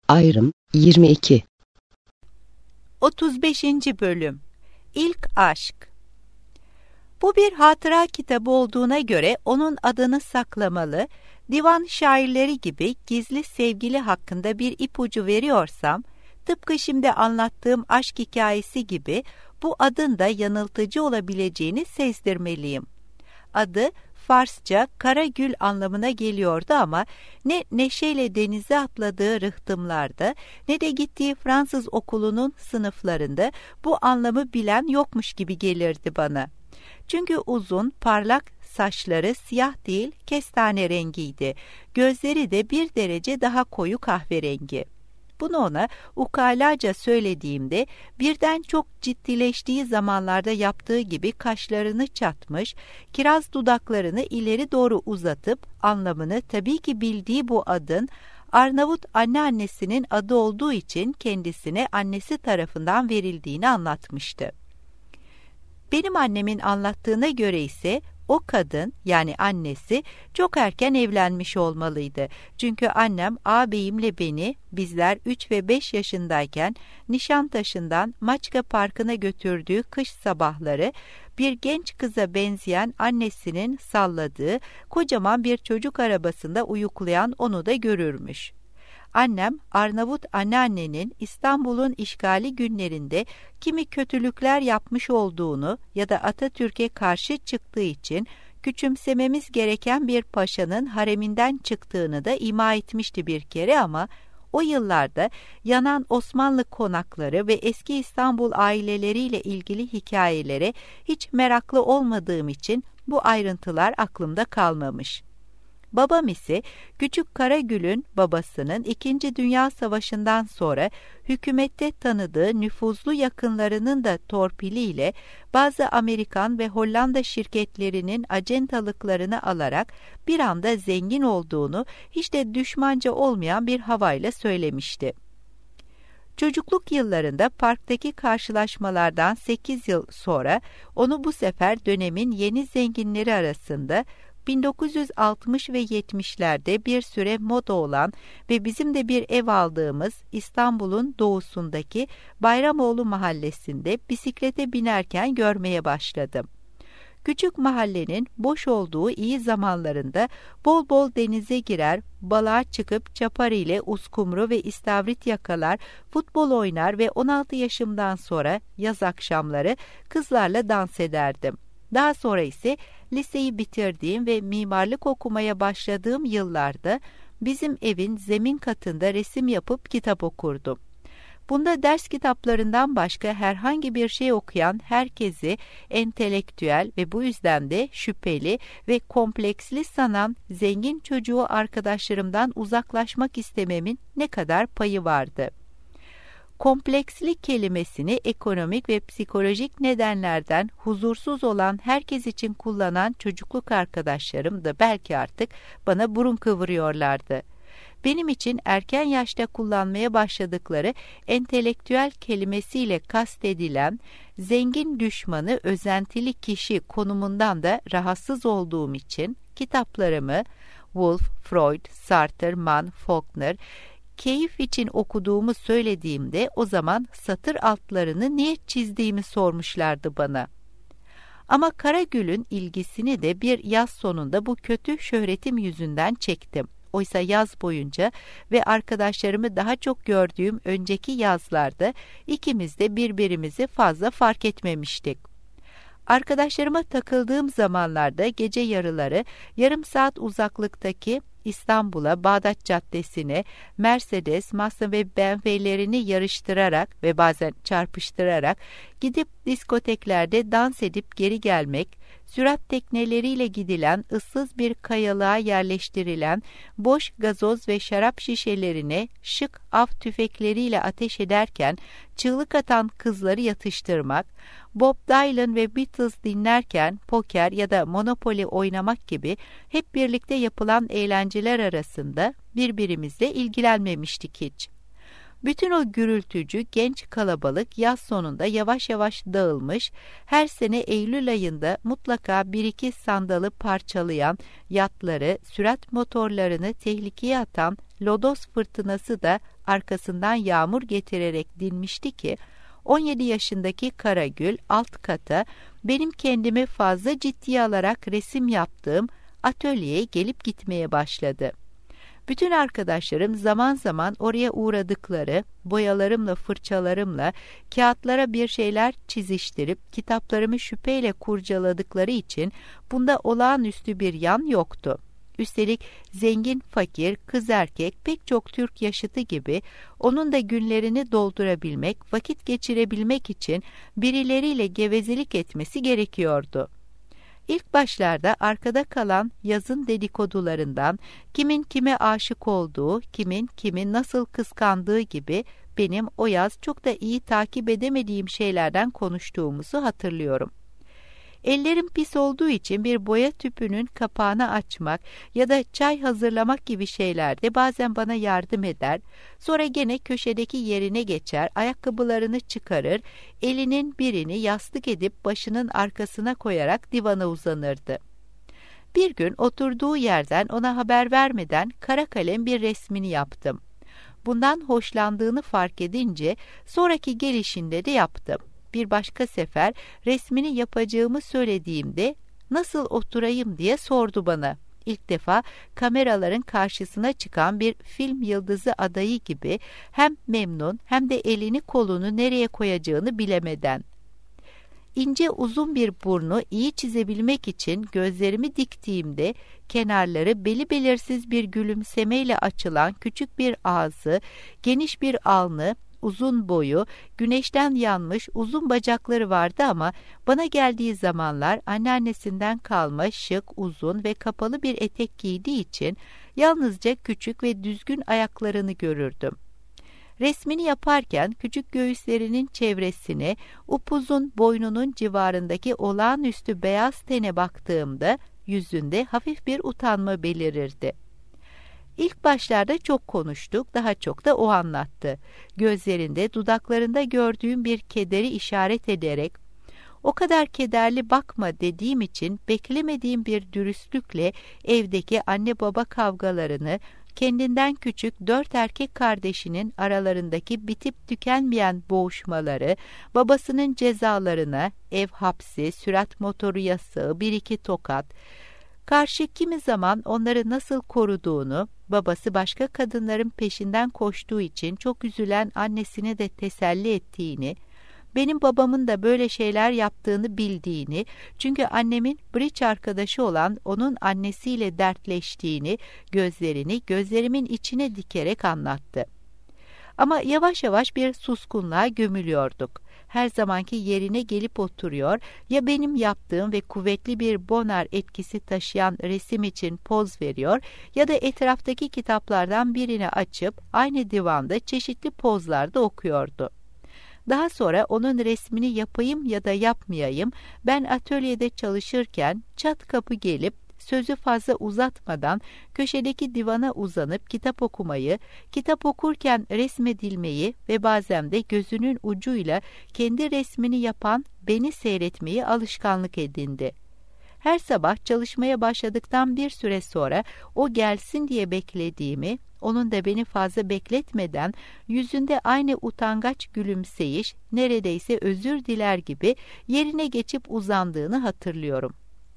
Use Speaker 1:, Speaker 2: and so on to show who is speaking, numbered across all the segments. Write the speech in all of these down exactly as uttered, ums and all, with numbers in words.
Speaker 1: Ayrım yirmi iki.
Speaker 2: otuz beşinci. Bölüm. İlk Aşk. Bu bir hatıra kitabı olduğuna göre onun adını saklamalı, divan şairleri gibi gizli sevgili hakkında bir ipucu veriyorsam, tıpkı şimdi anlattığım aşk hikayesi gibi bu adın da yanıltıcı olabileceğini sezdirmeliyim. Adı Farsça kara gül anlamına geliyordu ama ne neşeyle denize atladığı rıhtımlarda ne de gittiği Fransız okulunun sınıflarında bu anlamı bilen yokmuş gibi gelirdi bana. Çünkü uzun, parlak saçları siyah değil, kestane rengiydi. Gözleri de bir derece daha koyu kahverengi. Bunu ona ukalaca söylediğimde birden çok ciddileştiği zamanlarda yaptığı gibi kaşlarını çatmış, kiraz dudaklarını ileri doğru uzatıp anlamını tabii ki bildiği bu adın Arnavut anneannesinin adı olduğu için kendisine annesi tarafından verildiğini anlatmıştı. Benim annemin anlattığına göre ise o kadın, yani annesi, çok erken evlenmiş olmalıydı. Çünkü annem ağabeyimle beni, bizler üç ve beş yaşındayken Nişantaşı'ndan Maçka Parkı'na götürdüğü kış sabahları bir genç kıza benzeyen annesinin salladığı kocaman bir çocuk arabasında uyuklayan onu da görürmüş. Annem, Arnavut anneannenin İstanbul'un işgali günlerinde kimi kötülükler yapmış olduğunu ya da Atatürk'e karşı çıktığı için küçümsememiz gereken bir paşanın hareminden çıktığını da ima etmişti bir kere ama o yıllarda yanan Osmanlı konakları ve eski İstanbul aileleriyle ilgili hikayelere hiç meraklı olmadığım için bu ayrıntılar aklımda kalmamış. Babam ise Küçük Karagül'ün babasının İkinci Dünya Savaşı'ndan sonra hükümette tanıdığı nüfuzlu yakınlarının da torpiliyle bazı Amerikan ve Hollanda şirketlerinin acentalıklarını alarak bir anda zengin olduğunu hiç de düşmanca olmayan bir havayla söylemişti. Çocukluk yıllarında parktaki karşılaşmalardan sekiz yıl sonra onu bu sefer dönemin yeni zenginleri arasında bin dokuz yüz altmış ve yetmişlerde bir süre moda olan ve bizim de bir ev aldığımız İstanbul'un doğusundaki Bayramoğlu mahallesinde bisiklete binerken görmeye başladım. Küçük mahallenin boş olduğu iyi zamanlarında bol bol denize girer, balığa çıkıp çapar ile uskumru ve istavrit yakalar, futbol oynar ve on altı yaşımdan sonra yaz akşamları kızlarla dans ederdim. Daha sonra ise liseyi bitirdiğim ve mimarlık okumaya başladığım yıllarda bizim evin zemin katında resim yapıp kitap okurdum. Bunda ders kitaplarından başka herhangi bir şey okuyan herkesi entelektüel ve bu yüzden de şüpheli ve kompleksli sanan zengin çocuğu arkadaşlarımdan uzaklaşmak istememin ne kadar payı vardı. Komplekslik kelimesini ekonomik ve psikolojik nedenlerden huzursuz olan herkes için kullanan çocukluk arkadaşlarım da belki artık bana burun kıvırıyorlardı. Benim için erken yaşta kullanmaya başladıkları entelektüel kelimesiyle kastedilen zengin düşmanı özentili kişi konumundan da rahatsız olduğum için kitaplarımı Woolf, Freud, Sartre, Mann, Faulkner, keyif için okuduğumu söylediğimde o zaman satır altlarını niye çizdiğimi sormuşlardı bana. Ama Karagül'ün ilgisini de bir yaz sonunda bu kötü şöhretim yüzünden çektim. Oysa yaz boyunca ve arkadaşlarımı daha çok gördüğüm önceki yazlarda ikimiz de birbirimizi fazla fark etmemiştik. Arkadaşlarıma takıldığım zamanlarda gece yarıları yarım saat uzaklıktaki İstanbul'a, Bağdat Caddesi'ne, Mercedes, Mazda ve B M W'lerini yarıştırarak ve bazen çarpıştırarak gidip diskoteklerde dans edip geri gelmek, sürat tekneleriyle gidilen ıssız bir kayalığa yerleştirilen boş gazoz ve şarap şişelerine şık av tüfekleriyle ateş ederken çığlık atan kızları yatıştırmak, Bob Dylan ve Beatles dinlerken poker ya da Monopoly oynamak gibi hep birlikte yapılan eğlenceler arasında birbirimizle ilgilenmemiştik hiç. Bütün o gürültücü genç kalabalık yaz sonunda yavaş yavaş dağılmış, her sene Eylül ayında mutlaka bir iki sandalı parçalayan yatları, sürat motorlarını tehlikeye atan lodos fırtınası da arkasından yağmur getirerek dinmişti ki, on yedi yaşındaki Karagül alt kata benim kendimi fazla ciddiye alarak resim yaptığım atölyeye gelip gitmeye başladı. Bütün arkadaşlarım zaman zaman oraya uğradıkları, boyalarımla, fırçalarımla kağıtlara bir şeyler çiziştirip kitaplarımı şüpheyle kurcaladıkları için bunda olağanüstü bir yan yoktu. Üstelik zengin, fakir, kız erkek pek çok Türk yaşıtı gibi onun da günlerini doldurabilmek, vakit geçirebilmek için birileriyle gevezelik etmesi gerekiyordu. İlk başlarda arkada kalan yazın dedikodularından, kimin kime aşık olduğu, kimin kimi nasıl kıskandığı gibi benim o yaz çok da iyi takip edemediğim şeylerden konuştuğumuzu hatırlıyorum. Ellerim pis olduğu için bir boya tüpünün kapağını açmak ya da çay hazırlamak gibi şeylerde bazen bana yardım eder, sonra gene köşedeki yerine geçer, ayakkabılarını çıkarır, elinin birini yastık edip başının arkasına koyarak divana uzanırdı. Bir gün oturduğu yerden ona haber vermeden kara kalem bir resmini yaptım. Bundan hoşlandığını fark edince sonraki gelişinde de yaptım. Bir başka sefer resmini yapacağımı söylediğimde nasıl oturayım diye sordu bana. İlk defa kameraların karşısına çıkan bir film yıldızı adayı gibi hem memnun hem de elini kolunu nereye koyacağını bilemeden. İnce uzun bir burnu iyi çizebilmek için gözlerimi diktiğimde kenarları beli belirsiz bir gülümsemeyle açılan küçük bir ağzı, geniş bir alnı, uzun boyu, güneşten yanmış uzun bacakları vardı ama bana geldiği zamanlar anneannesinden kalma şık, uzun ve kapalı bir etek giydiği için yalnızca küçük ve düzgün ayaklarını görürdüm. Resmini yaparken küçük göğüslerinin çevresine, upuzun boynunun civarındaki olağanüstü beyaz tene baktığımda yüzünde hafif bir utanma belirirdi. İlk başlarda çok konuştuk, daha çok da o anlattı. Gözlerinde, dudaklarında gördüğüm bir kederi işaret ederek, o kadar kederli bakma dediğim için beklemediğim bir dürüstlükle evdeki anne baba kavgalarını, kendinden küçük dört erkek kardeşinin aralarındaki bitip tükenmeyen boğuşmaları, babasının cezalarına, ev hapsi, sürat motoru yasağı, bir iki tokat, karşı kimi zaman onları nasıl koruduğunu, babası başka kadınların peşinden koştuğu için çok üzülen annesini de teselli ettiğini, benim babamın da böyle şeyler yaptığını bildiğini, çünkü annemin bridge arkadaşı olan onun annesiyle dertleştiğini, gözlerini gözlerimin içine dikerek anlattı. Ama yavaş yavaş bir suskunluğa gömülüyorduk. Her zamanki yerine gelip oturuyor, ya benim yaptığım ve kuvvetli bir bonar etkisi taşıyan resim için poz veriyor ya da etraftaki kitaplardan birini açıp aynı divanda çeşitli pozlarda okuyordu. Daha sonra onun resmini yapayım ya da yapmayayım, ben atölyede çalışırken çat kapı gelip sözü fazla uzatmadan köşedeki divana uzanıp kitap okumayı, kitap okurken resmedilmeyi ve bazen de gözünün ucuyla kendi resmini yapan beni seyretmeyi alışkanlık edindi. Her sabah çalışmaya başladıktan bir süre sonra o gelsin diye beklediğimi, onun da beni fazla bekletmeden yüzünde aynı utangaç gülümseyiş, neredeyse özür diler gibi yerine geçip uzandığını hatırlıyorum.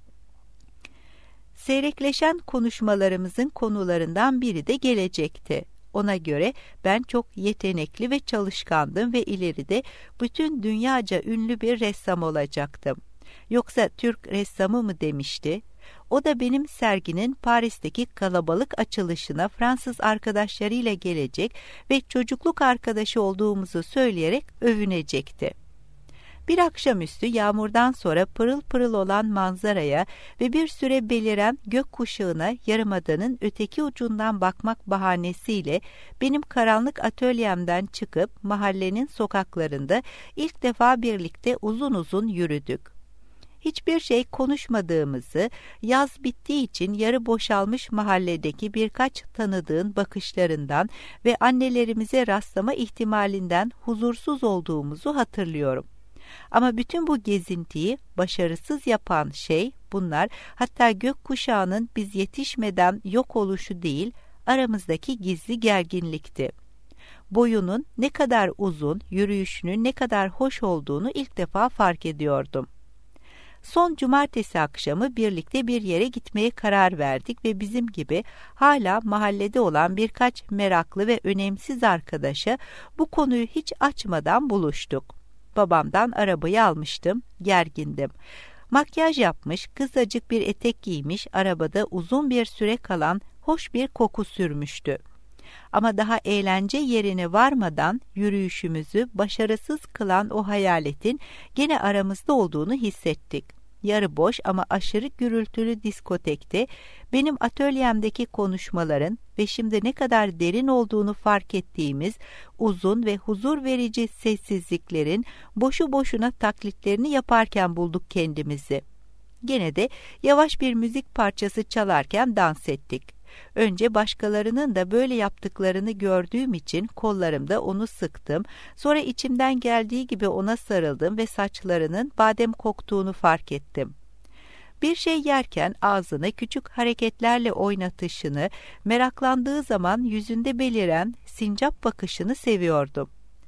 Speaker 2: Seyrekleşen konuşmalarımızın konularından biri de gelecekti. Ona göre ben çok yetenekli ve çalışkandım ve ileride bütün dünyaca ünlü bir ressam olacaktım. Yoksa Türk ressamı mı demişti? O da benim serginin Paris'teki kalabalık açılışına Fransız arkadaşlarıyla gelecek ve çocukluk arkadaşı olduğumuzu söyleyerek övünecekti. Bir akşamüstü yağmurdan sonra pırıl pırıl olan manzaraya ve bir süre beliren gökkuşağına yarımadanın öteki ucundan bakmak bahanesiyle benim karanlık atölyemden çıkıp mahallenin sokaklarında ilk defa birlikte uzun uzun yürüdük. Hiçbir şey konuşmadığımızı, yaz bittiği için yarı boşalmış mahalledeki birkaç tanıdığın bakışlarından ve annelerimize rastlama ihtimalinden huzursuz olduğumuzu hatırlıyorum. Ama bütün bu gezintiyi başarısız yapan şey bunlar, hatta gökkuşağının biz yetişmeden yok oluşu değil, aramızdaki gizli gerginlikti. Boyunun ne kadar uzun, yürüyüşünün ne kadar hoş olduğunu ilk defa fark ediyordum. Son cumartesi akşamı birlikte bir yere gitmeye karar verdik ve bizim gibi hala mahallede olan birkaç meraklı ve önemsiz arkadaşa bu konuyu hiç açmadan buluştuk. Babamdan arabayı almıştım, gergindim. Makyaj yapmış, kısacık bir etek giymiş, arabada uzun bir süre kalan hoş bir koku sürmüştü. Ama daha eğlence yerine varmadan yürüyüşümüzü başarısız kılan o hayaletin gene aramızda olduğunu hissettik. Yarı boş ama aşırı gürültülü diskotekte benim atölyemdeki konuşmaların ve şimdi ne kadar derin olduğunu fark ettiğimiz uzun ve huzur verici sessizliklerin boşu boşuna taklitlerini yaparken bulduk kendimizi. Gene de yavaş bir müzik parçası çalarken dans ettik. Önce başkalarının da böyle yaptıklarını gördüğüm için kollarımda onu sıktım, sonra içimden geldiği gibi ona sarıldım ve saçlarının badem koktuğunu fark ettim. Bir şey yerken ağzını küçük hareketlerle oynatışını, meraklandığı zaman yüzünde beliren sincap bakışını seviyordum.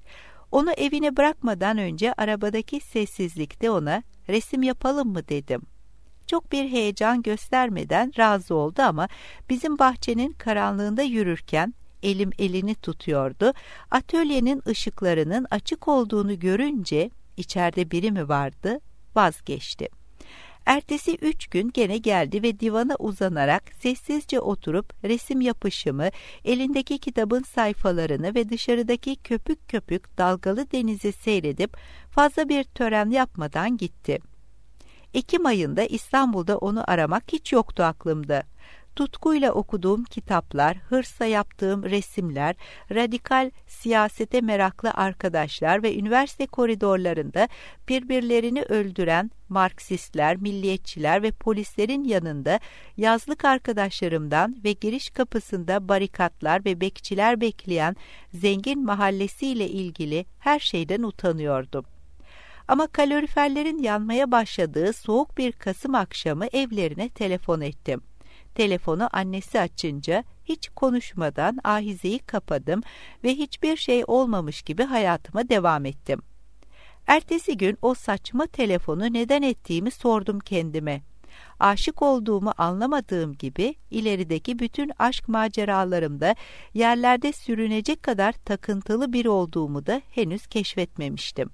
Speaker 2: Onu evine bırakmadan önce arabadaki sessizlikte ona resim yapalım mı dedim. Çok bir heyecan göstermeden razı oldu ama bizim bahçenin karanlığında yürürken elim elini tutuyordu. Atölyenin ışıklarının açık olduğunu görünce içeride biri mi vardı? Vazgeçti. Ertesi üç gün gene geldi ve divana uzanarak sessizce oturup resim yapışımı, elindeki kitabın sayfalarını ve dışarıdaki köpük köpük dalgalı denizi seyredip fazla bir tören yapmadan gitti. Ekim ayında İstanbul'da onu aramak hiç yoktu aklımda. Tutkuyla okuduğum kitaplar, hırsla yaptığım resimler, radikal siyasete meraklı arkadaşlar ve üniversite koridorlarında birbirlerini öldüren Marksistler, milliyetçiler ve polislerin yanında yazlık arkadaşlarımdan ve giriş kapısında barikatlar ve bekçiler bekleyen zengin mahallesiyle ilgili her şeyden utanıyordum. Ama kaloriferlerin yanmaya başladığı soğuk bir Kasım akşamı evlerine telefon ettim. Telefonu annesi açınca hiç konuşmadan ahizeyi kapadım ve hiçbir şey olmamış gibi hayatıma devam ettim. Ertesi gün o saçma telefonu neden ettiğimi sordum kendime. Aşık olduğumu anlamadığım gibi ilerideki bütün aşk maceralarımda yerlerde sürünecek kadar takıntılı bir olduğumu da henüz keşfetmemiştim.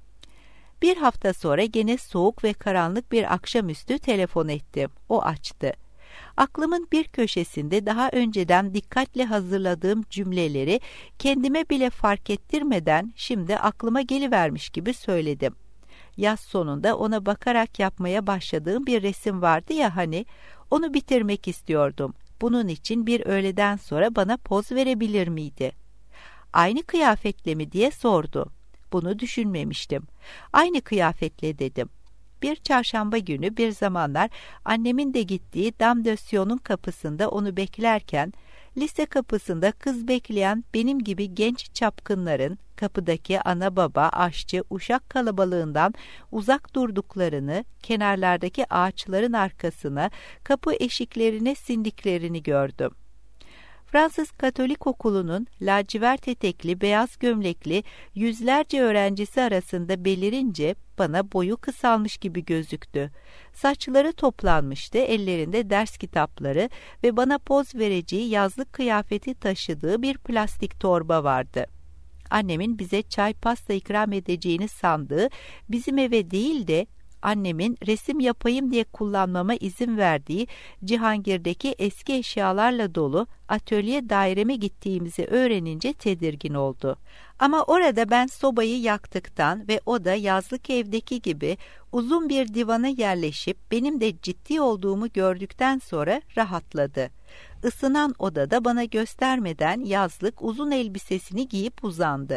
Speaker 2: Bir hafta sonra gene soğuk ve karanlık bir akşamüstü telefon ettim. O açtı. Aklımın bir köşesinde daha önceden dikkatle hazırladığım cümleleri kendime bile fark ettirmeden şimdi aklıma gelivermiş gibi söyledim. Yaz sonunda ona bakarak yapmaya başladığım bir resim vardı ya hani, onu bitirmek istiyordum. Bunun için bir öğleden sonra bana poz verebilir miydi? Aynı kıyafetle mi diye sordu. Bunu düşünmemiştim. Aynı kıyafetle dedim. Bir çarşamba günü bir zamanlar annemin de gittiği Dame de Sion'un kapısında onu beklerken, lise kapısında kız bekleyen benim gibi genç çapkınların kapıdaki ana baba, aşçı, uşak kalabalığından uzak durduklarını, kenarlardaki ağaçların arkasına, kapı eşiklerine sindiklerini gördüm. Fransız Katolik Okulu'nun lacivert etekli, beyaz gömlekli yüzlerce öğrencisi arasında belirince bana boyu kısalmış gibi gözüktü. Saçları toplanmıştı, ellerinde ders kitapları ve bana poz vereceği yazlık kıyafeti taşıdığı bir plastik torba vardı. Annemin bize çay pasta ikram edeceğini sandığı bizim eve değil de annemin resim yapayım diye kullanmama izin verdiği Cihangir'deki eski eşyalarla dolu atölye daireme gittiğimizi öğrenince tedirgin oldu. Ama orada ben sobayı yaktıktan ve o da yazlık evdeki gibi uzun bir divana yerleşip benim de ciddi olduğumu gördükten sonra rahatladı. Isınan odada bana göstermeden yazlık uzun elbisesini giyip uzandı.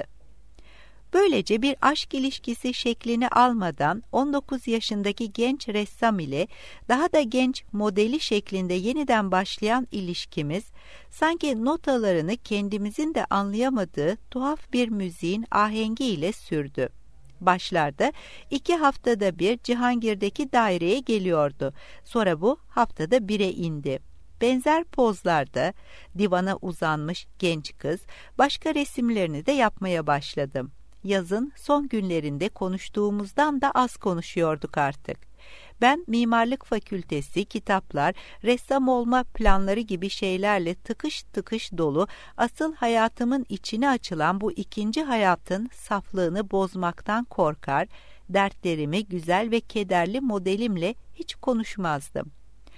Speaker 2: Böylece bir aşk ilişkisi şeklini almadan on dokuz yaşındaki genç ressam ile daha da genç modeli şeklinde yeniden başlayan ilişkimiz sanki notalarını kendimizin de anlayamadığı tuhaf bir müziğin ahengiyle sürdü. Başlarda iki haftada bir Cihangir'deki daireye geliyordu. Sonra bu haftada bire indi. Benzer pozlarda divana uzanmış genç kız, başka resimlerini de yapmaya başladım. Yazın son günlerinde konuştuğumuzdan da az konuşuyorduk artık. Ben mimarlık fakültesi, kitaplar, ressam olma planları gibi şeylerle tıkış tıkış dolu, asıl hayatımın içine açılan bu ikinci hayatın saflığını bozmaktan korkar, dertlerimi güzel ve kederli modelimle hiç konuşmazdım.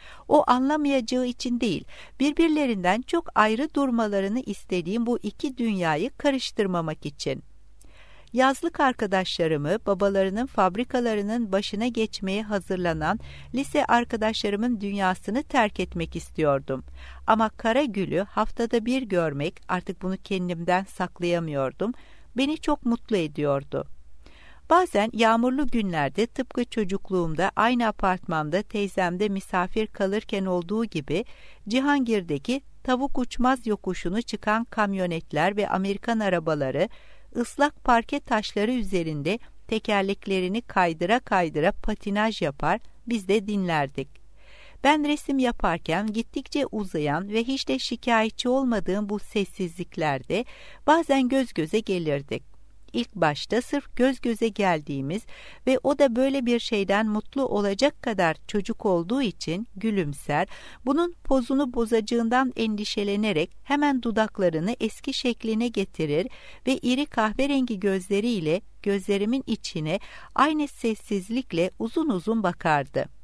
Speaker 2: O anlamayacağı için değil, birbirlerinden çok ayrı durmalarını istediğim bu iki dünyayı karıştırmamak için. Yazlık arkadaşlarımı, babalarının fabrikalarının başına geçmeye hazırlanan lise arkadaşlarımın dünyasını terk etmek istiyordum. Ama Karagül'ü haftada bir görmek, artık bunu kendimden saklayamıyordum, beni çok mutlu ediyordu. Bazen yağmurlu günlerde tıpkı çocukluğumda aynı apartmanda teyzemde misafir kalırken olduğu gibi Cihangir'deki tavuk uçmaz yokuşunu çıkan kamyonetler ve Amerikan arabaları ıslak parke taşları üzerinde tekerleklerini kaydıra kaydıra patinaj yapar, biz de dinlerdik. Ben resim yaparken gittikçe uzayan ve hiç de şikayetçi olmadığım bu sessizliklerde bazen göz göze gelirdik. İlk başta sırf göz göze geldiğimiz ve o da böyle bir şeyden mutlu olacak kadar çocuk olduğu için gülümser, bunun pozunu bozacağından endişelenerek hemen dudaklarını eski şekline getirir ve iri kahverengi gözleriyle gözlerimin içine aynı sessizlikle uzun uzun bakardı.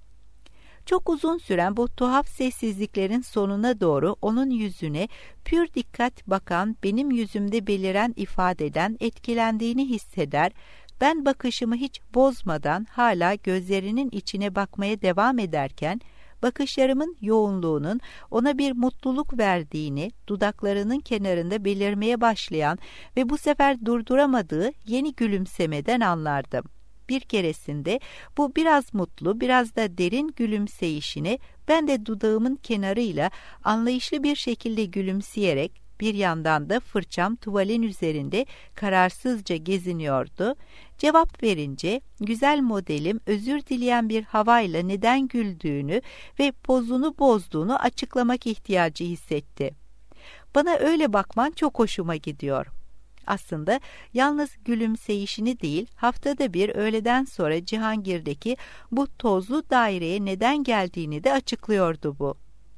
Speaker 2: Çok uzun süren bu tuhaf sessizliklerin sonuna doğru onun yüzüne pür dikkat bakan, benim yüzümde beliren ifadeden etkilendiğini hisseder, ben bakışımı hiç bozmadan hala gözlerinin içine bakmaya devam ederken, bakışlarımın yoğunluğunun ona bir mutluluk verdiğini, dudaklarının kenarında belirmeye başlayan ve bu sefer durduramadığı yeni gülümsemeden anlardım. Bir keresinde bu biraz mutlu, biraz da derin gülümseyişini ben de dudağımın kenarıyla anlayışlı bir şekilde gülümseyerek, bir yandan da fırçam tuvalin üzerinde kararsızca geziniyordu. Cevap verince güzel modelim özür dileyen bir havayla neden güldüğünü ve pozunu bozduğunu açıklamak ihtiyacı hissetti. Bana öyle bakman çok hoşuma gidiyor. Aslında yalnız gülümseyişini değil, haftada bir öğleden sonra Cihangir'deki bu tozlu daireye neden geldiğini de açıklıyordu bu.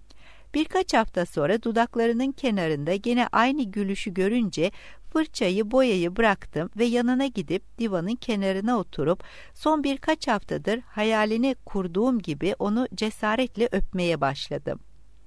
Speaker 2: Birkaç hafta sonra dudaklarının kenarında gene aynı gülüşü görünce fırçayı, boyayı bıraktım ve yanına gidip divanın kenarına oturup son birkaç haftadır hayalini kurduğum gibi onu cesaretle öpmeye başladım.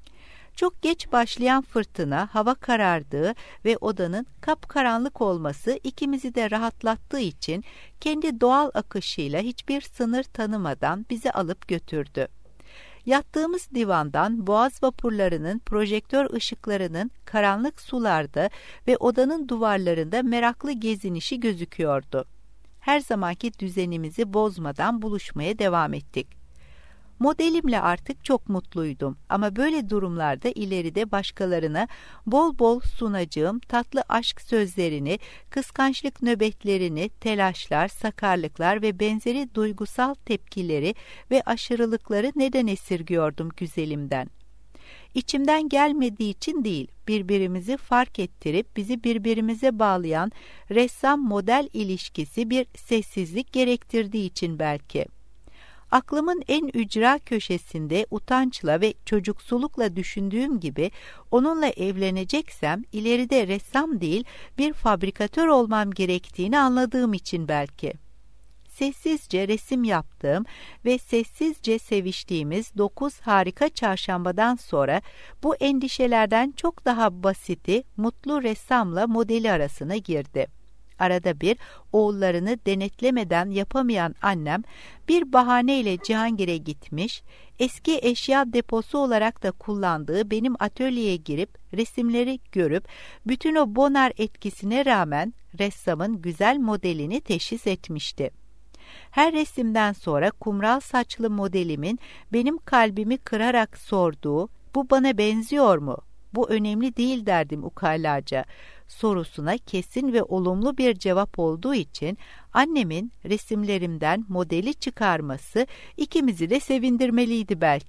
Speaker 2: Çok geç başlayan fırtına, hava karardığı ve odanın kapkaranlık olması ikimizi de rahatlattığı için kendi doğal akışıyla hiçbir sınır tanımadan bizi alıp götürdü. Yattığımız divandan boğaz vapurlarının projektör ışıklarının karanlık sularda ve odanın duvarlarında meraklı gezinişi gözüküyordu. Her zamanki düzenimizi bozmadan buluşmaya devam ettik. Modelimle artık çok mutluydum ama böyle durumlarda ileride başkalarına bol bol sunacağım tatlı aşk sözlerini, kıskançlık nöbetlerini, telaşlar, sakarlıklar ve benzeri duygusal tepkileri ve aşırılıkları neden esirgiyordum güzelimden? İçimden gelmediği için değil, birbirimizi fark ettirip bizi birbirimize bağlayan ressam-model ilişkisi bir sessizlik gerektirdiği için belki. Aklımın en ücra köşesinde utançla ve çocuksulukla düşündüğüm gibi onunla evleneceksem ileride ressam değil bir fabrikatör olmam gerektiğini anladığım için belki. Sessizce resim yaptığım ve sessizce seviştiğimiz dokuz harika çarşambadan sonra bu endişelerden çok daha basiti mutlu ressamla modeli arasına girdi. Arada bir oğullarını denetlemeden yapamayan annem bir bahaneyle Cihangir'e gitmiş, eski eşya deposu olarak da kullandığı benim atölyeye girip resimleri görüp bütün o bonar etkisine rağmen ressamın güzel modelini teşhis etmişti. Her resimden sonra kumral saçlı modelimin benim kalbimi kırarak sorduğu "Bu bana benziyor mu? Bu önemli değil" derdim ukalaca. Sorusuna kesin ve olumlu bir cevap olduğu için annemin resimlerimden modeli çıkarması ikimizi de sevindirmeliydi belki.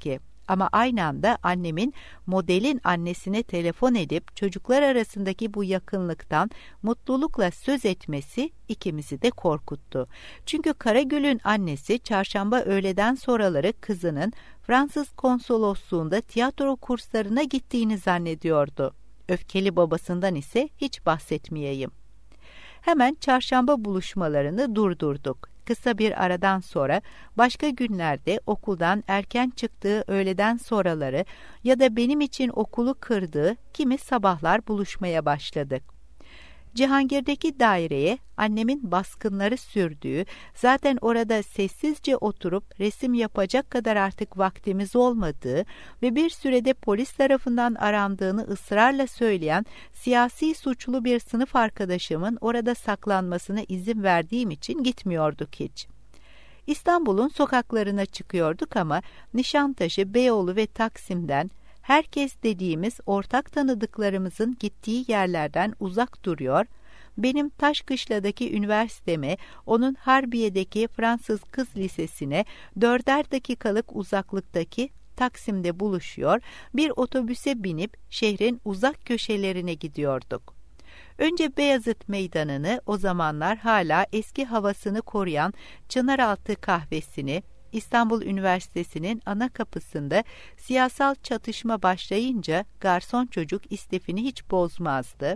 Speaker 2: Ama aynı anda annemin modelin annesine telefon edip çocuklar arasındaki bu yakınlıktan mutlulukla söz etmesi ikimizi de korkuttu. Çünkü Karagül'ün annesi çarşamba öğleden sonraları kızının Fransız konsolosluğunda tiyatro kurslarına gittiğini zannediyordu. Öfkeli babasından ise hiç bahsetmeyeyim. Hemen çarşamba buluşmalarını durdurduk. Kısa bir aradan sonra başka günlerde okuldan erken çıktığı öğleden sonraları ya da benim için okulu kırdığı kimi sabahlar buluşmaya başladık. Cihangir'deki daireye annemin baskınları sürdüğü, zaten orada sessizce oturup resim yapacak kadar artık vaktimiz olmadığı ve bir sürede polis tarafından arandığını ısrarla söyleyen siyasi suçlu bir sınıf arkadaşımın orada saklanmasına izin verdiğim için gitmiyorduk hiç. İstanbul'un sokaklarına çıkıyorduk ama Nişantaşı, Beyoğlu ve Taksim'den herkes dediğimiz ortak tanıdıklarımızın gittiği yerlerden uzak duruyor, benim Taşkışla'daki üniversiteme, onun Harbiye'deki Fransız Kız Lisesi'ne dörder dakikalık uzaklıktaki Taksim'de buluşuyor, bir otobüse binip şehrin uzak köşelerine gidiyorduk. Önce Beyazıt Meydanı'nı, o zamanlar hala eski havasını koruyan Çınaraltı kahvesini, İstanbul Üniversitesi'nin ana kapısında siyasal çatışma başlayınca garson çocuk istifini hiç bozmazdı.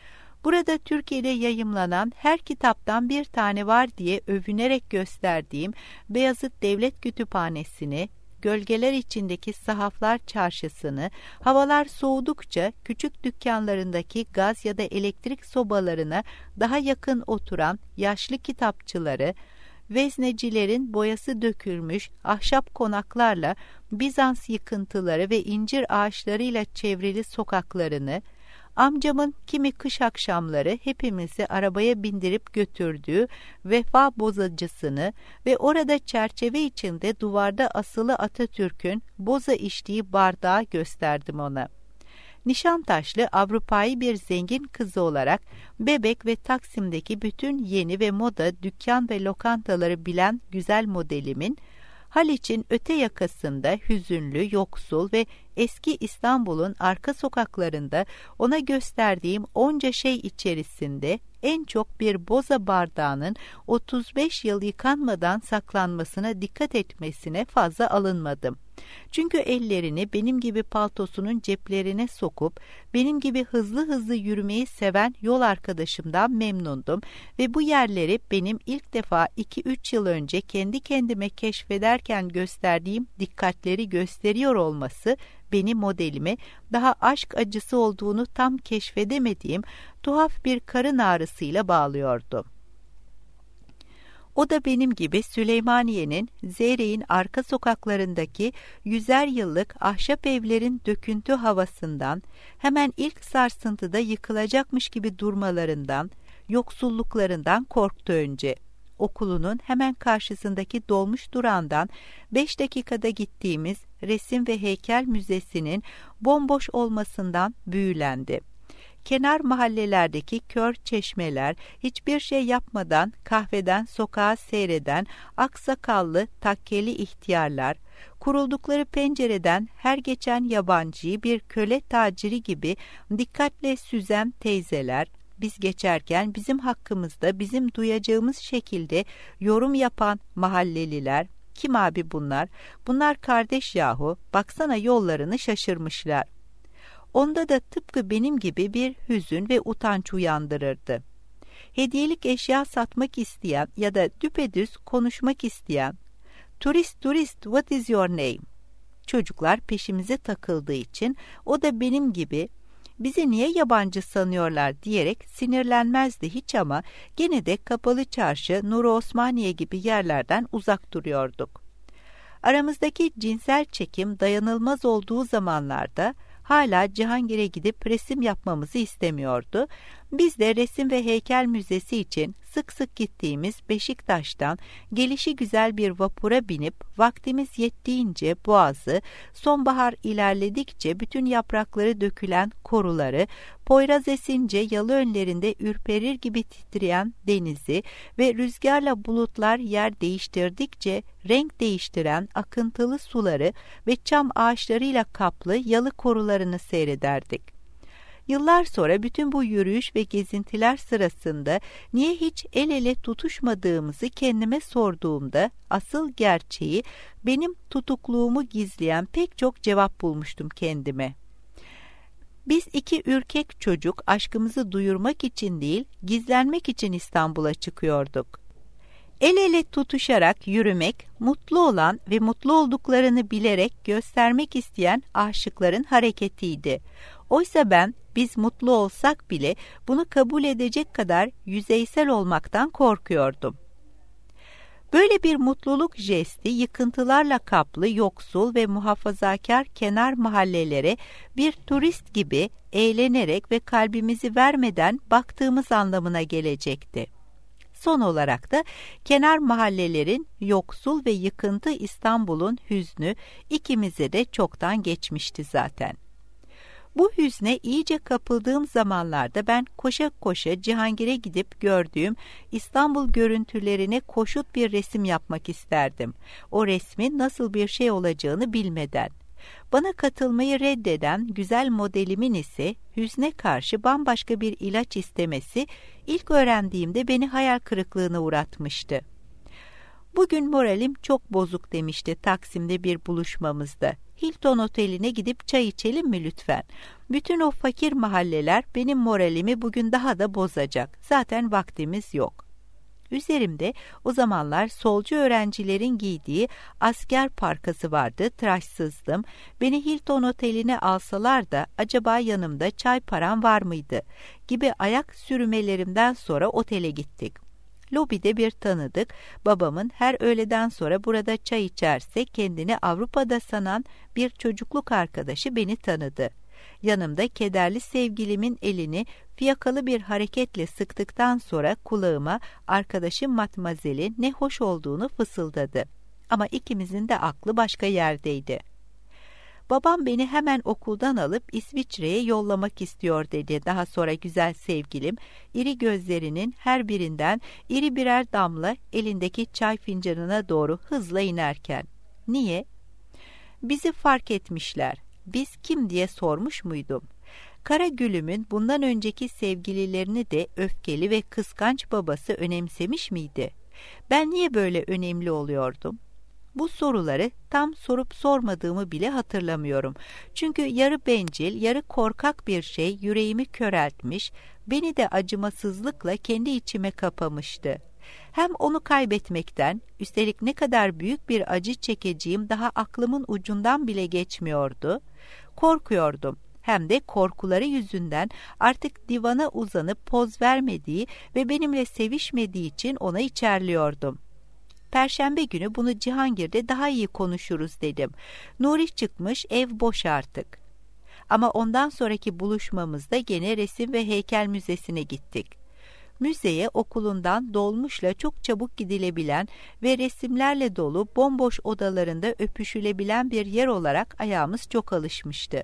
Speaker 2: Burada Türkiye'de yayımlanan her kitaptan bir tane var diye övünerek gösterdiğim Beyazıt Devlet Kütüphanesi'ni, gölgeler içindeki sahaflar çarşısını, havalar soğudukça küçük dükkanlarındaki gaz ya da elektrik sobalarına daha yakın oturan yaşlı kitapçıları, veznecilerin boyası dökülmüş ahşap konaklarla Bizans yıkıntıları ve incir ağaçlarıyla çevrili sokaklarını, amcamın kimi kış akşamları hepimizi arabaya bindirip götürdüğü Vefa bozacısını ve orada çerçeve içinde duvarda asılı Atatürk'ün boza içtiği bardağı gösterdim ona. Nişantaşlı Avrupa'yı bir zengin kızı olarak Bebek ve Taksim'deki bütün yeni ve moda dükkan ve lokantaları bilen güzel modelimin, Haliç'in öte yakasında hüzünlü, yoksul ve eski İstanbul'un arka sokaklarında ona gösterdiğim onca şey içerisinde en çok bir boza bardağının otuz beş yıl yıkanmadan saklanmasına dikkat etmesine fazla alınmadım. Çünkü ellerini benim gibi paltosunun ceplerine sokup benim gibi hızlı hızlı yürümeyi seven yol arkadaşımdan memnundum ve bu yerleri benim ilk defa iki üç yıl önce kendi kendime keşfederken gösterdiğim dikkatleri gösteriyor olması beni modelime daha aşk acısı olduğunu tam keşfedemediğim tuhaf bir karın ağrısıyla bağlıyordu. O da benim gibi Süleymaniye'nin, Zeyrek'in arka sokaklarındaki yüzer yıllık ahşap evlerin döküntü havasından, hemen ilk sarsıntıda yıkılacakmış gibi durmalarından, yoksulluklarından korktu önce. Okulunun hemen karşısındaki dolmuş durağından beş dakikada gittiğimiz Resim ve Heykel Müzesi'nin bomboş olmasından büyülendi. Kenar mahallelerdeki kör çeşmeler, hiçbir şey yapmadan kahveden sokağa seyreden aksakallı takkeli ihtiyarlar, kuruldukları pencereden her geçen yabancıyı bir köle taciri gibi dikkatle süzen teyzeler, biz geçerken bizim hakkımızda bizim duyacağımız şekilde yorum yapan mahalleliler, kim abi bunlar? Bunlar kardeş yahu, baksana yollarını şaşırmışlar. Onda da tıpkı benim gibi bir hüzün ve utanç uyandırırdı. Hediyelik eşya satmak isteyen ya da düpedüz konuşmak isteyen, "Turist, turist, what is your name?" Çocuklar peşimize takıldığı için o da benim gibi bizi niye yabancı sanıyorlar diyerek sinirlenmezdi hiç ama gene de Kapalı Çarşı, Nuri Osmaniye gibi yerlerden uzak duruyorduk. Aramızdaki cinsel çekim dayanılmaz olduğu zamanlarda hala Cihangir'e gidip resim yapmamızı istemiyordu. Biz de Resim ve Heykel Müzesi için sık sık gittiğimiz Beşiktaş'tan gelişi güzel bir vapura binip vaktimiz yettiğince Boğaz'ı, sonbahar ilerledikçe bütün yaprakları dökülen koruları, Poyraz esince yalı önlerinde ürperir gibi titreyen denizi ve rüzgarla bulutlar yer değiştirdikçe renk değiştiren akıntılı suları ve çam ağaçlarıyla kaplı yalı korularını seyrederdik. Yıllar sonra bütün bu yürüyüş ve gezintiler sırasında niye hiç el ele tutuşmadığımızı kendime sorduğumda asıl gerçeği, benim tutukluğumu gizleyen pek çok cevap bulmuştum kendime. Biz iki ürkek çocuk aşkımızı duyurmak için değil, gizlenmek için İstanbul'a çıkıyorduk. El ele tutuşarak yürümek, mutlu olan ve mutlu olduklarını bilerek göstermek isteyen aşıkların hareketiydi. Oysa ben, biz mutlu olsak bile bunu kabul edecek kadar yüzeysel olmaktan korkuyordum. Böyle bir mutluluk jesti yıkıntılarla kaplı yoksul ve muhafazakar kenar mahallelere bir turist gibi eğlenerek ve kalbimizi vermeden baktığımız anlamına gelecekti. Son olarak da kenar mahallelerin yoksul ve yıkıntı İstanbul'un hüznü ikimize de çoktan geçmişti zaten. Bu hüzne iyice kapıldığım zamanlarda ben koşa koşa Cihangir'e gidip gördüğüm İstanbul görüntülerine koşut bir resim yapmak isterdim. O resmin nasıl bir şey olacağını bilmeden. Bana katılmayı reddeden güzel modelimin ise hüzne karşı bambaşka bir ilaç istemesi ilk öğrendiğimde beni hayal kırıklığına uğratmıştı. Bugün moralim çok bozuk demişti Taksim'de bir buluşmamızda. Hilton Oteli'ne gidip çay içelim mi lütfen? Bütün o fakir mahalleler benim moralimi bugün daha da bozacak. Zaten vaktimiz yok. Üzerimde o zamanlar solcu öğrencilerin giydiği asker parkası vardı, tıraşsızdım. Beni Hilton Oteli'ne alsalar da acaba yanımda çay param var mıydı? Gibi ayak sürmelerimden sonra otele gittik. Lobide bir tanıdık, babamın her öğleden sonra burada çay içerse kendini Avrupa'da sanan bir çocukluk arkadaşı beni tanıdı. Yanımda kederli sevgilimin elini fiyakalı bir hareketle sıktıktan sonra kulağıma arkadaşım Matmazel'in ne hoş olduğunu fısıldadı. Ama ikimizin de aklı başka yerdeydi. Babam beni hemen okuldan alıp İsviçre'ye yollamak istiyor dedi. Daha sonra güzel sevgilim, iri gözlerinin her birinden iri birer damla elindeki çay fincanına doğru hızla inerken. Niye? Bizi fark etmişler. Biz kim diye sormuş muydum? Karagül'ümün bundan önceki sevgililerini de öfkeli ve kıskanç babası önemsemiş miydi? Ben niye böyle önemli oluyordum? Bu soruları tam sorup sormadığımı bile hatırlamıyorum. Çünkü yarı bencil, yarı korkak bir şey yüreğimi köreltmiş, beni de acımasızlıkla kendi içime kapamıştı. Hem onu kaybetmekten, üstelik ne kadar büyük bir acı çekeceğim daha aklımın ucundan bile geçmiyordu. Korkuyordum. Hem de korkuları yüzünden artık divana uzanıp poz vermediği ve benimle sevişmediği için ona içerliyordum. Perşembe günü bunu Cihangir'de daha iyi konuşuruz dedim. Nuri çıkmış, ev boş artık. Ama ondan sonraki buluşmamızda gene resim ve heykel müzesine gittik. Müzeye okulundan dolmuşla çok çabuk gidilebilen ve resimlerle dolu bomboş odalarında öpüşülebilen bir yer olarak ayağımız çok alışmıştı.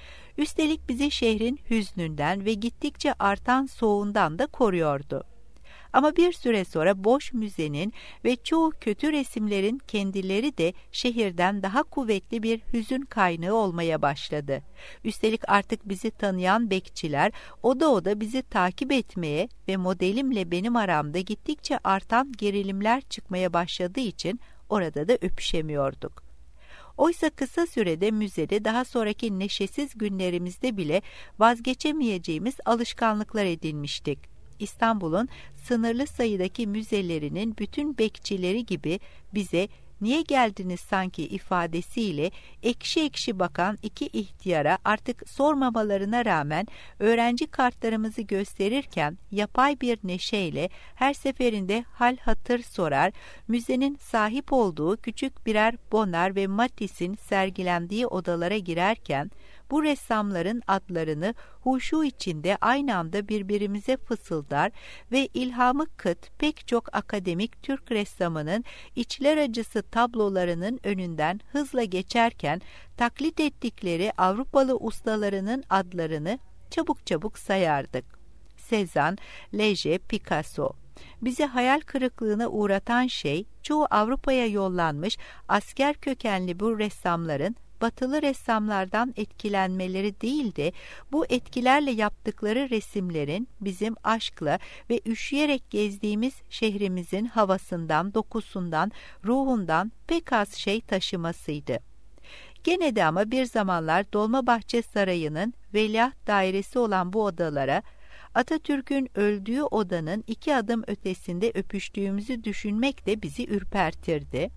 Speaker 2: Üstelik bizi şehrin hüznünden ve gittikçe artan soğuğundan da koruyordu. Ama bir süre sonra boş müzenin ve çoğu kötü resimlerin kendileri de şehirden daha kuvvetli bir hüzün kaynağı olmaya başladı. Üstelik artık bizi tanıyan bekçiler oda oda bizi takip etmeye ve modelimle benim aramda gittikçe artan gerilimler çıkmaya başladığı için orada da öpüşemiyorduk. Oysa kısa sürede müzede daha sonraki neşesiz günlerimizde bile vazgeçemeyeceğimiz alışkanlıklar edinmiştik. İstanbul'un sınırlı sayıdaki müzelerinin bütün bekçileri gibi bize "niye geldiniz sanki" ifadesiyle ekşi ekşi bakan iki ihtiyara artık sormamalarına rağmen öğrenci kartlarımızı gösterirken yapay bir neşeyle her seferinde hal hatır sorar, müzenin sahip olduğu küçük birer Bonar ve Matisse'in sergilendiği odalara girerken bu ressamların adlarını huşu içinde aynı anda birbirimize fısıldar ve ilhamı kıt pek çok akademik Türk ressamının içler acısı tablolarının önünden hızla geçerken taklit ettikleri Avrupalı ustalarının adlarını çabuk çabuk sayardık. Cézanne, Leger, Picasso. Bizi hayal kırıklığına uğratan şey, çoğu Avrupa'ya yollanmış asker kökenli bu ressamların batılı ressamlardan etkilenmeleri değil de bu etkilerle yaptıkları resimlerin bizim aşkla ve üşüyerek gezdiğimiz şehrimizin havasından, dokusundan, ruhundan pek az şey taşımasıydı. Gene de ama bir zamanlar Dolmabahçe Sarayı'nın veliaht dairesi olan bu odalara, Atatürk'ün öldüğü odanın iki adım ötesinde öpüştüğümüzü düşünmek de bizi ürpertirdi.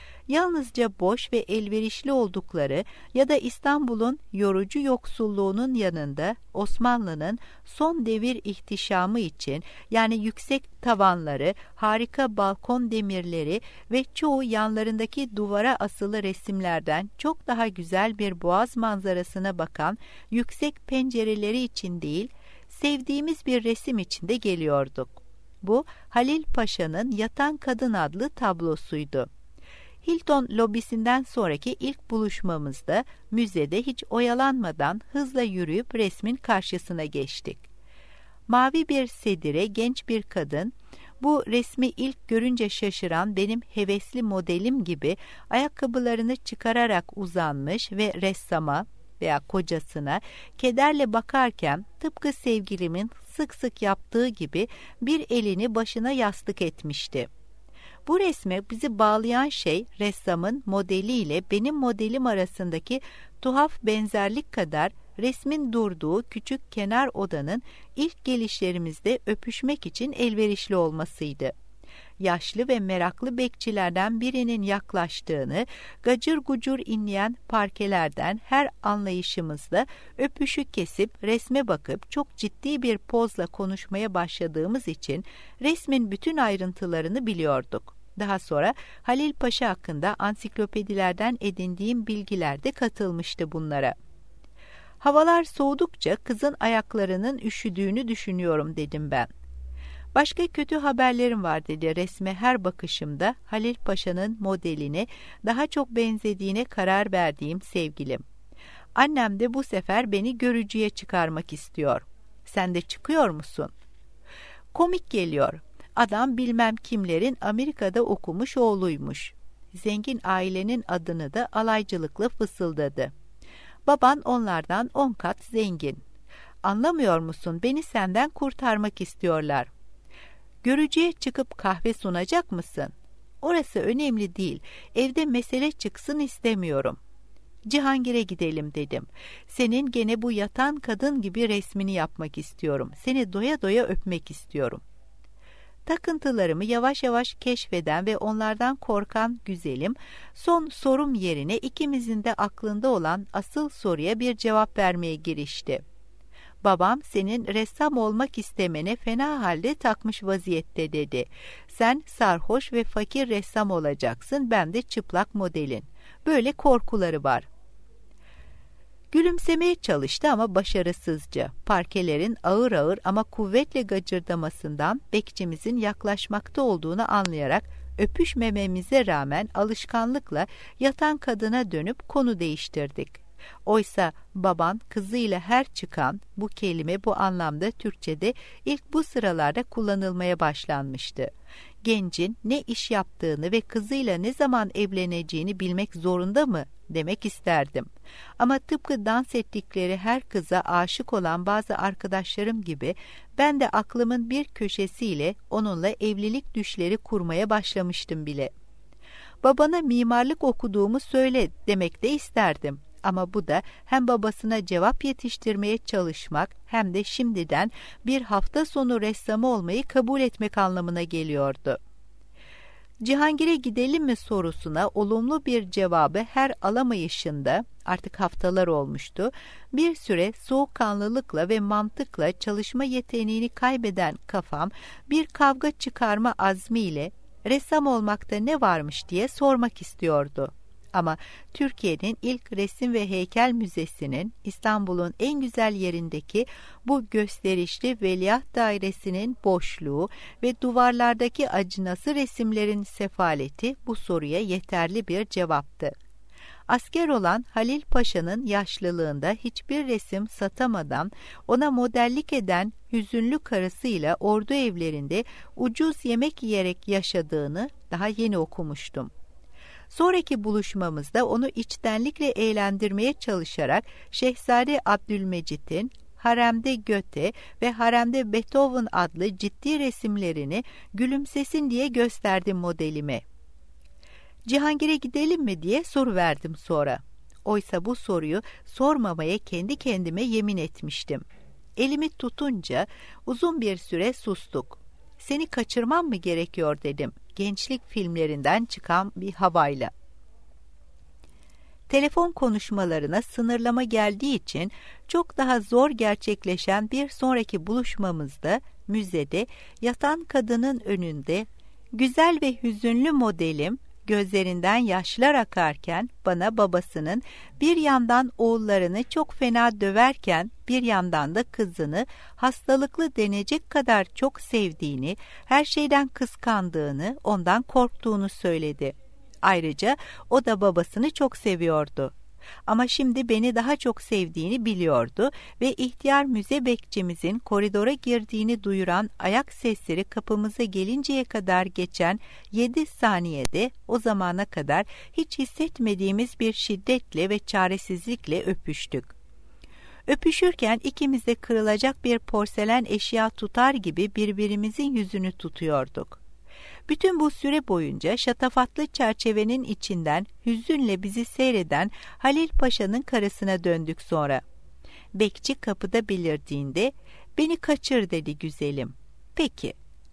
Speaker 2: Yalnızca boş ve elverişli oldukları ya da İstanbul'un yorucu yoksulluğunun yanında Osmanlı'nın son devir ihtişamı için, yani yüksek tavanları, harika balkon demirleri ve çoğu yanlarındaki duvara asılı resimlerden çok daha güzel bir boğaz manzarasına bakan yüksek pencereleri için değil, sevdiğimiz bir resim içinde geliyorduk. Bu, Halil Paşa'nın Yatan Kadın adlı tablosuydu. Hilton lobisinden sonraki ilk buluşmamızda müzede hiç oyalanmadan hızla yürüyüp resmin karşısına geçtik. Mavi bir sedire genç bir kadın, bu resmi ilk görünce şaşıran benim hevesli modelim gibi ayakkabılarını çıkararak uzanmış ve ressama veya kocasına kederle bakarken tıpkı sevgilimin sık sık yaptığı gibi bir elini başına yastık etmişti. Bu resme bizi bağlayan şey ressamın modeliyle benim modelim arasındaki tuhaf benzerlik kadar resmin durduğu küçük kenar odanın ilk gelişlerimizde öpüşmek için elverişli olmasıydı. Yaşlı ve meraklı bekçilerden birinin yaklaştığını, gacır gucur inleyen parkelerden her anlayışımızda öpüşü kesip resme bakıp çok ciddi bir pozla konuşmaya başladığımız için resmin bütün ayrıntılarını biliyorduk. Daha sonra Halil Paşa hakkında ansiklopedilerden edindiğim bilgiler de katılmıştı bunlara. Havalar soğudukça kızın ayaklarının üşüdüğünü düşünüyorum dedim ben. Başka kötü haberlerim var dedi resme her bakışımda Halil Paşa'nın modeline daha çok benzediğine karar verdiğim sevgilim. Annem de bu sefer beni görücüye çıkarmak istiyor. Sen de çıkıyor musun? Komik geliyor. Adam bilmem kimlerin Amerika'da okumuş oğluymuş. Zengin ailenin adını da alaycılıkla fısıldadı. Baban onlardan on kat zengin. Anlamıyor musun? Beni senden kurtarmak istiyorlar. Görücüye çıkıp kahve sunacak mısın? Orası önemli değil. Evde mesele çıksın istemiyorum. Cihangir'e gidelim dedim. Senin gene bu yatan kadın gibi resmini yapmak istiyorum. Seni doya doya öpmek istiyorum. Takıntılarımı yavaş yavaş keşfeden ve onlardan korkan güzelim, son sorum yerine ikimizin de aklında olan asıl soruya bir cevap vermeye girişti. Babam senin ressam olmak istemene fena halde takmış vaziyette dedi. Sen sarhoş ve fakir ressam olacaksın, ben de çıplak modelin. Böyle korkuları var. Gülümsemeye çalıştı ama başarısızca. Parkelerin ağır ağır ama kuvvetle gacırdamasından bekçimizin yaklaşmakta olduğunu anlayarak öpüşmememize rağmen alışkanlıkla yatan kadına dönüp konu değiştirdik. Oysa baban kızıyla her çıkan, bu kelime bu anlamda Türkçe'de ilk bu sıralarda kullanılmaya başlanmıştı. Gencin ne iş yaptığını ve kızıyla ne zaman evleneceğini bilmek zorunda mı demek isterdim. Ama tıpkı dans ettikleri her kıza aşık olan bazı arkadaşlarım gibi ben de aklımın bir köşesiyle onunla evlilik düşleri kurmaya başlamıştım bile. Babana mimarlık okuduğumu söyle demek de isterdim. Ama bu da hem babasına cevap yetiştirmeye çalışmak hem de şimdiden bir hafta sonu ressamı olmayı kabul etmek anlamına geliyordu. Cihangir'e gidelim mi sorusuna olumlu bir cevabı her alamayışında, artık haftalar olmuştu, bir süre soğukkanlılıkla ve mantıkla çalışma yeteneğini kaybeden kafam bir kavga çıkarma azmiyle ressam olmakta ne varmış diye sormak istiyordu. Ama Türkiye'nin ilk resim ve heykel müzesinin İstanbul'un en güzel yerindeki bu gösterişli veliaht dairesinin boşluğu ve duvarlardaki acınası resimlerin sefaleti bu soruya yeterli bir cevaptı. Asker olan Halil Paşa'nın yaşlılığında hiçbir resim satamadan ona modellik eden hüzünlü karısıyla ordu evlerinde ucuz yemek yiyerek yaşadığını daha yeni okumuştum. Sonraki buluşmamızda onu içtenlikle eğlendirmeye çalışarak Şehzade Abdülmecit'in Haremde Goethe ve Haremde Beethoven adlı ciddi resimlerini gülümsesin diye gösterdim modelime. Cihangir'e gidelim mi diye soru verdim sonra. Oysa bu soruyu sormamaya kendi kendime yemin etmiştim. Elimi tutunca uzun bir süre sustuk. Seni kaçırmam mı gerekiyor dedim, gençlik filmlerinden çıkan bir havayla. Telefon konuşmalarına sınırlama geldiği için çok daha zor gerçekleşen bir sonraki buluşmamızda müzede yatan kadının önünde güzel ve hüzünlü modelim gözlerinden yaşlar akarken bana babasının bir yandan oğullarını çok fena döverken bir yandan da kızını hastalıklı denecek kadar çok sevdiğini, her şeyden kıskandığını, ondan korktuğunu söyledi. Ayrıca o da babasını çok seviyordu. Ama şimdi beni daha çok sevdiğini biliyordu ve ihtiyar müze bekçimizin koridora girdiğini duyuran ayak sesleri kapımıza gelinceye kadar geçen yedi saniyede o zamana kadar hiç hissetmediğimiz bir şiddetle ve çaresizlikle öpüştük. Öpüşürken ikimiz de kırılacak bir porselen eşya tutar gibi birbirimizin yüzünü tutuyorduk. Bütün bu süre boyunca şatafatlı çerçevenin içinden hüzünle bizi seyreden Halil Paşa'nın karısına döndük sonra. Bekçi kapıda belirdiğinde "Beni kaçır" dedi güzelim. Peki.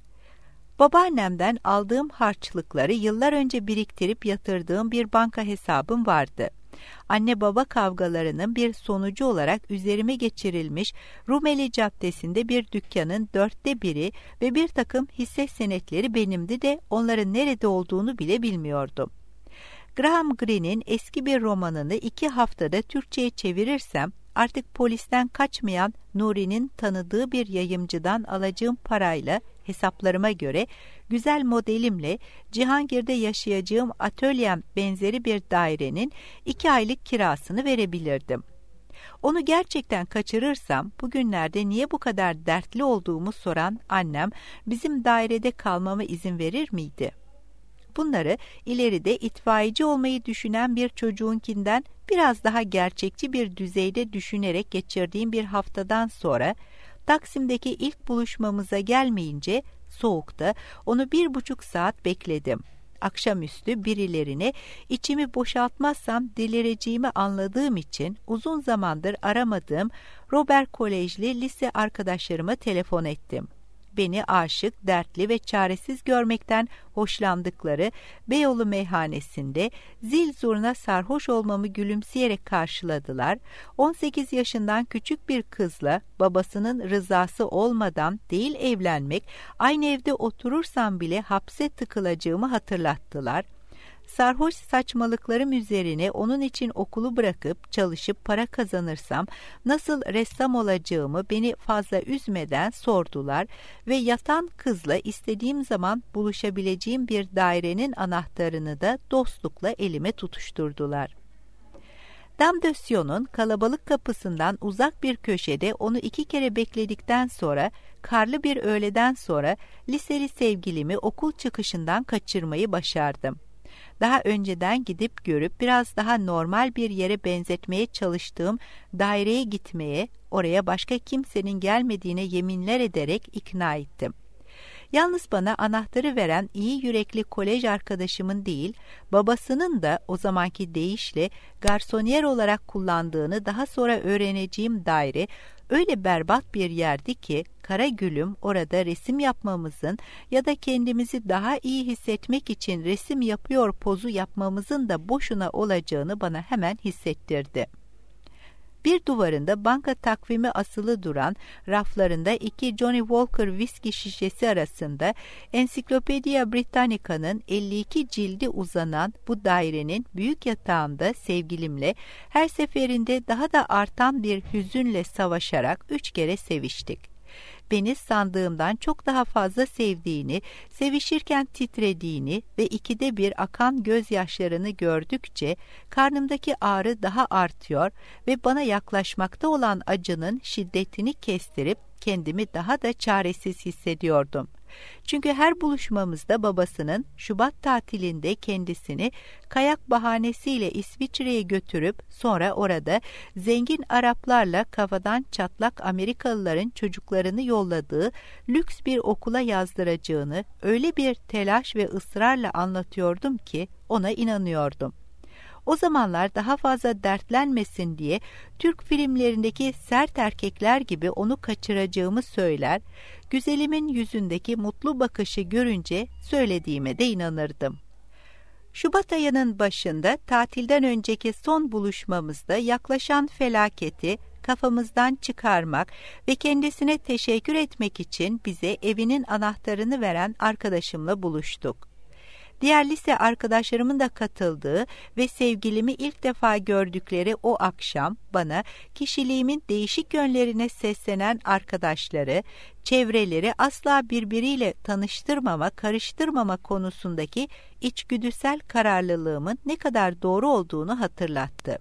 Speaker 2: Babaannemden aldığım harçlıkları yıllar önce biriktirip yatırdığım bir banka hesabım vardı. Anne baba kavgalarının bir sonucu olarak üzerime geçirilmiş Rumeli Caddesi'nde bir dükkanın dörtte biri ve bir takım hisse senetleri benimdi de onların nerede olduğunu bile bilmiyordum. Graham Greene'in eski bir romanını iki haftada Türkçe'ye çevirirsem artık polisten kaçmayan Nuri'nin tanıdığı bir yayımcıdan alacağım parayla hesaplarıma göre güzel modelimle Cihangir'de yaşayacağım atölyem benzeri bir dairenin iki aylık kirasını verebilirdim. Onu gerçekten kaçırırsam bugünlerde niye bu kadar dertli olduğumu soran annem bizim dairede kalmama izin verir miydi? Bunları ileride itfaiyeci olmayı düşünen bir çocuğunkinden biraz daha gerçekçi bir düzeyde düşünerek geçirdiğim bir haftadan sonra Taksim'deki ilk buluşmamıza gelmeyince soğukta onu bir buçuk saat bekledim. Akşamüstü birilerine içimi boşaltmazsam delireceğimi anladığım için uzun zamandır aramadığım Robert Kolejli lise arkadaşlarıma telefon ettim. Beni aşık, dertli ve çaresiz görmekten hoşlandıkları Beyoğlu meyhanesinde zil zurna sarhoş olmamı gülümseyerek karşıladılar. on sekiz yaşından küçük bir kızla babasının rızası olmadan değil evlenmek, aynı evde oturursam bile hapse tıkılacağımı hatırlattılar. Sarhoş saçmalıklarım üzerine onun için okulu bırakıp çalışıp para kazanırsam nasıl ressam olacağımı beni fazla üzmeden sordular ve yatan kızla istediğim zaman buluşabileceğim bir dairenin anahtarını da dostlukla elime tutuşturdular. Dame de Sion'un kalabalık kapısından uzak bir köşede onu iki kere bekledikten sonra karlı bir öğleden sonra liseli sevgilimi okul çıkışından kaçırmayı başardım. Daha önceden gidip görüp biraz daha normal bir yere benzetmeye çalıştığım daireye gitmeye, oraya başka kimsenin gelmediğine yeminler ederek ikna ettim. Yalnız bana anahtarı veren iyi yürekli kolej arkadaşımın değil, babasının da o zamanki deyişle garsoniyer olarak kullandığını daha sonra öğreneceğim daire öyle berbat bir yerdi ki Karagül'üm orada resim yapmamızın ya da kendimizi daha iyi hissetmek için resim yapıyor pozu yapmamızın da boşuna olacağını bana hemen hissettirdi. Bir duvarında banka takvimi asılı duran, raflarında iki Johnny Walker viski şişesi arasında Encyclopedia Britannica'nın elli iki cildi uzanan bu dairenin büyük yatağında sevgilimle her seferinde daha da artan bir hüzünle savaşarak üç kere seviştik. Beni sandığımdan çok daha fazla sevdiğini, sevişirken titrediğini ve ikide bir akan gözyaşlarını gördükçe karnımdaki ağrı daha artıyor ve bana yaklaşmakta olan acının şiddetini kestirip kendimi daha da çaresiz hissediyordum. Çünkü her buluşmamızda babasının Şubat tatilinde kendisini kayak bahanesiyle İsviçre'ye götürüp sonra orada zengin Araplarla kafadan çatlak Amerikalıların çocuklarını yolladığı lüks bir okula yazdıracağını öyle bir telaş ve ısrarla anlatıyordum ki ona inanıyordum. O zamanlar daha fazla dertlenmesin diye Türk filmlerindeki sert erkekler gibi onu kaçıracağımı söyler, güzelimin yüzündeki mutlu bakışı görünce söylediğime de inanırdım. Şubat ayının başında tatilden önceki son buluşmamızda yaklaşan felaketi kafamızdan çıkarmak ve kendisine teşekkür etmek için bize evinin anahtarını veren arkadaşımla buluştuk. Diğer lise arkadaşlarımın da katıldığı ve sevgilimi ilk defa gördükleri o akşam bana kişiliğimin değişik yönlerine seslenen arkadaşları, çevreleri asla birbiriyle tanıştırmama, karıştırmama konusundaki içgüdüsel kararlılığımın ne kadar doğru olduğunu hatırlattı.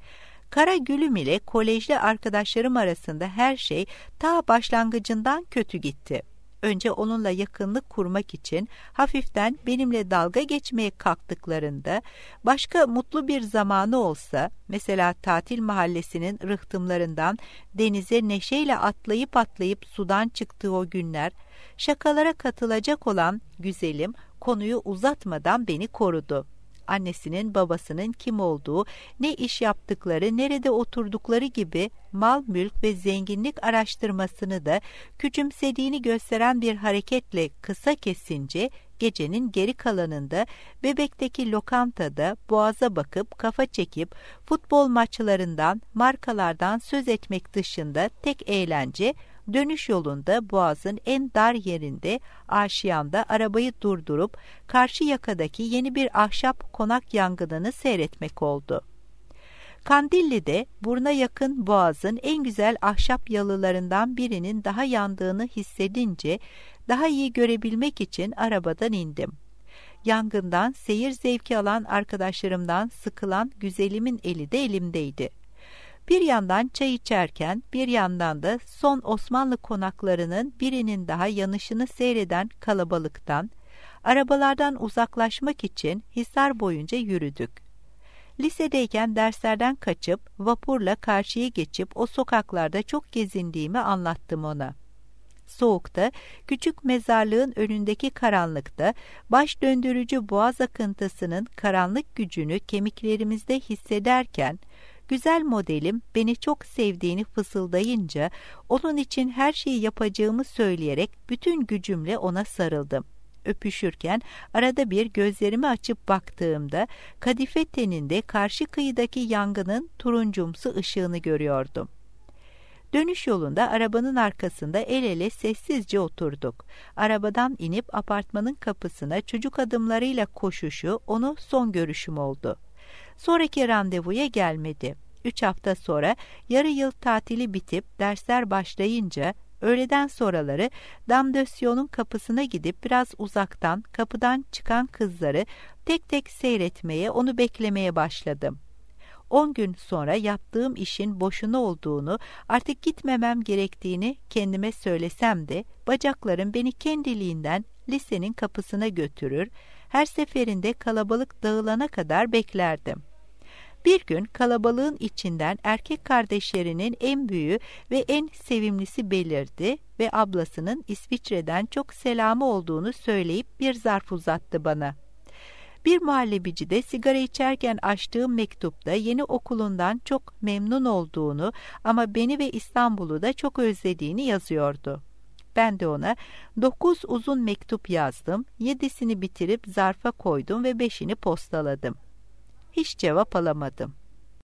Speaker 2: Kara Gülüm ile kolejli arkadaşlarım arasında her şey ta başlangıcından kötü gitti. Önce onunla yakınlık kurmak için hafiften benimle dalga geçmeye kalktıklarında başka mutlu bir zamanı olsa, mesela tatil mahallesinin rıhtımlarından denize neşeyle atlayıp atlayıp sudan çıktığı o günler, şakalara katılacak olan güzelim konuyu uzatmadan beni korudu. Annesinin babasının kim olduğu, ne iş yaptıkları, nerede oturdukları gibi mal, mülk ve zenginlik araştırmasını da küçümsediğini gösteren bir hareketle kısa kesince gecenin geri kalanında Bebek'teki lokantada boğaza bakıp kafa çekip futbol maçlarından, markalardan söz etmek dışında tek eğlence dönüş yolunda Boğaz'ın en dar yerinde aşiyanda arabayı durdurup karşı yakadaki yeni bir ahşap konak yangınını seyretmek oldu. Kandilli'de buruna yakın Boğaz'ın en güzel ahşap yalılarından birinin daha yandığını hissedince daha iyi görebilmek için arabadan indim. Yangından seyir zevki alan arkadaşlarımdan sıkılan güzelimin eli de elimdeydi. Bir yandan çay içerken bir yandan da son Osmanlı konaklarının birinin daha yanışını seyreden kalabalıktan, arabalardan uzaklaşmak için Hisar boyunca yürüdük. Lisedeyken derslerden kaçıp vapurla karşıya geçip o sokaklarda çok gezindiğimi anlattım ona. Soğukta, küçük mezarlığın önündeki karanlıkta, baş döndürücü boğaz akıntısının karanlık gücünü kemiklerimizde hissederken, güzel modelim beni çok sevdiğini fısıldayınca, onun için her şeyi yapacağımı söyleyerek bütün gücümle ona sarıldım. Öpüşürken arada bir gözlerimi açıp baktığımda kadife teninde karşı kıyıdaki yangının turuncumsu ışığını görüyordum. Dönüş yolunda arabanın arkasında el ele sessizce oturduk. Arabadan inip apartmanın kapısına çocuk adımlarıyla koşuşu onu son görüşüm oldu. Sonraki randevuya gelmedi. Üç hafta sonra yarı yıl tatili bitip dersler başlayınca öğleden sonraları Damdösyon'un kapısına gidip biraz uzaktan kapıdan çıkan kızları tek tek seyretmeye, onu beklemeye başladım. On gün sonra yaptığım işin boşuna olduğunu, artık gitmemem gerektiğini kendime söylesem de bacaklarım beni kendiliğinden lisenin kapısına götürür, her seferinde kalabalık dağılana kadar beklerdim. Bir gün kalabalığın içinden erkek kardeşlerinin en büyüğü ve en sevimlisi belirdi ve ablasının İsviçre'den çok selamı olduğunu söyleyip bir zarf uzattı bana. Bir muhallebici de sigara içerken açtığım mektupta yeni okulundan çok memnun olduğunu ama beni ve İstanbul'u da çok özlediğini yazıyordu. Ben de ona dokuz uzun mektup yazdım, yedisini bitirip zarfa koydum ve beşini postaladım. Hiç cevap alamadım.